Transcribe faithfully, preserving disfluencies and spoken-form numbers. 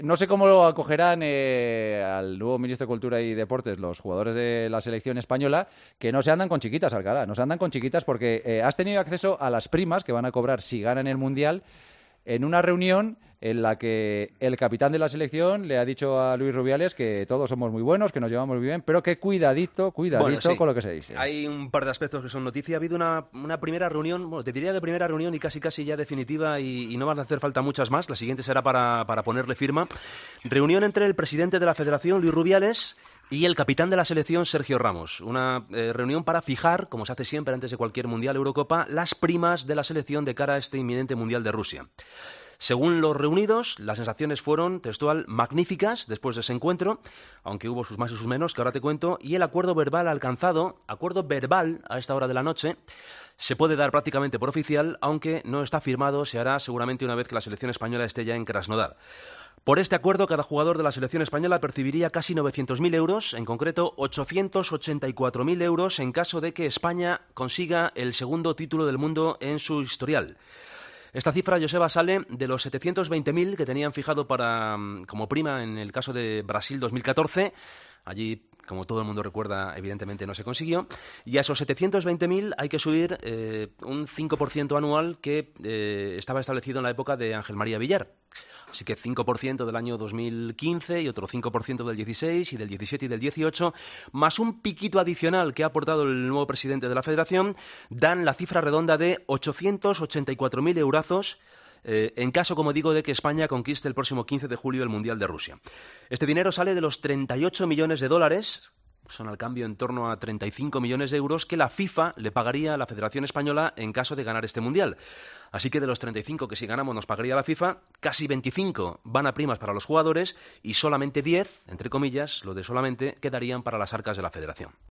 No sé cómo lo acogerán eh, al nuevo ministro de Cultura y Deportes los jugadores de la selección española, que no se andan con chiquitas, Alcalá, no se andan con chiquitas porque eh, has tenido acceso a las primas que van a cobrar si ganan el Mundial en una reunión en la que el capitán de la selección le ha dicho a Luis Rubiales que todos somos muy buenos, que nos llevamos muy bien, pero que cuidadito, cuidadito bueno, sí. con lo que se dice. Hay un par de aspectos que son noticia. Ha habido una, una primera reunión, bueno, te diría de primera reunión y casi casi ya definitiva y, y no van a hacer falta muchas más. La siguiente será para, para ponerle firma. Reunión entre el presidente de la Federación, Luis Rubiales, y el capitán de la selección, Sergio Ramos. Una eh, reunión para fijar, como se hace siempre antes de cualquier Mundial Eurocopa, las primas de la selección de cara a este inminente Mundial de Rusia. Según los reunidos, las sensaciones fueron, textual, magníficas después de ese encuentro, aunque hubo sus más y sus menos, que ahora te cuento, y el acuerdo verbal alcanzado, acuerdo verbal a esta hora de la noche, se puede dar prácticamente por oficial, aunque no está firmado, se hará seguramente una vez que la selección española esté ya en Krasnodar. Por este acuerdo, cada jugador de la selección española percibiría casi novecientos mil euros, en concreto ochocientos ochenta y cuatro mil euros en caso de que España consiga el segundo título del mundo en su historial. Esta cifra, Joseba, sale de los setecientos veinte mil que tenían fijado para, como prima en el caso de Brasil dos mil catorce. Allí, como todo el mundo recuerda, evidentemente no se consiguió. Y a esos setecientos veinte mil hay que subir eh, un cinco por ciento anual que eh, estaba establecido en la época de Ángel María Villar. Así que cinco por ciento del año dos mil quince y otro cinco por ciento del dieciséis y del diecisiete y del dieciocho, más un piquito adicional que ha aportado el nuevo presidente de la Federación, dan la cifra redonda de ochocientos ochenta y cuatro mil eurazos eh, en caso, como digo, de que España conquiste el próximo quince de julio el Mundial de Rusia. Este dinero sale de los treinta y ocho millones de dólares, son al cambio en torno a treinta y cinco millones de euros que la FIFA le pagaría a la Federación Española en caso de ganar este Mundial. Así que de los treinta y cinco que si ganamos nos pagaría la FIFA, casi veinticinco van a primas para los jugadores y solamente diez, entre comillas, lo de solamente, quedarían para las arcas de la Federación.